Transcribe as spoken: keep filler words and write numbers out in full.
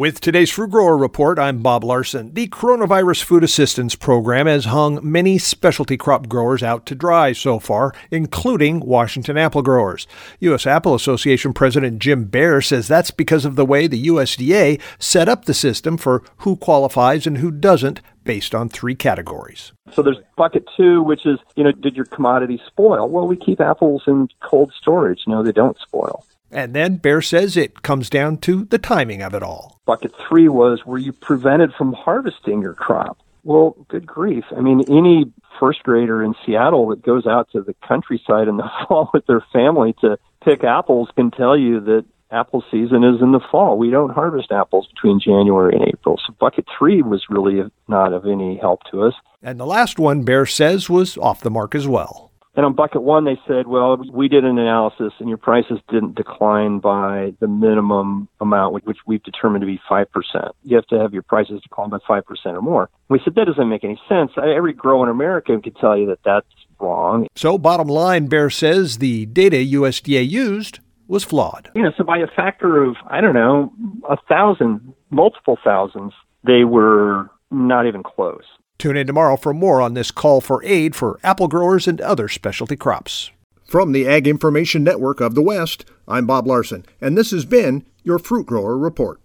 With today's Fruit Grower Report, I'm Bob Larson. The Coronavirus Food Assistance Program has hung many specialty crop growers out to dry so far, including Washington apple growers. U S Apple Association President Jim Baer says that's because of the way the U S D A set up the system for who qualifies and who doesn't, based on three categories. So there's bucket two, which is, you know, did your commodity spoil? Well, we keep apples in cold storage. No, they don't spoil. And then Baer says it comes down to the timing of it all. Bucket three was, were you prevented from harvesting your crop? Well, good grief. I mean, any first grader in Seattle that goes out to the countryside in the fall with their family to pick apples can tell you that apple season is in the fall. We don't harvest apples between January and April. So bucket three was really not of any help to us. And the last one, Baer says, was off the mark as well. And on bucket one, they said, well, we did an analysis and your prices didn't decline by the minimum amount, which we've determined to be five percent. You have to have your prices decline by five percent or more. We said, that doesn't make any sense. Every grower in America could tell you that that's wrong. So bottom line, Baer says the data U S D A used was flawed. You know, so by a factor of, I don't know, a thousand, multiple thousands, they were not even close. Tune in tomorrow for more on this call for aid for apple growers and other specialty crops. From the Ag Information Network of the West, I'm Bob Larson, and this has been your Fruit Grower Report.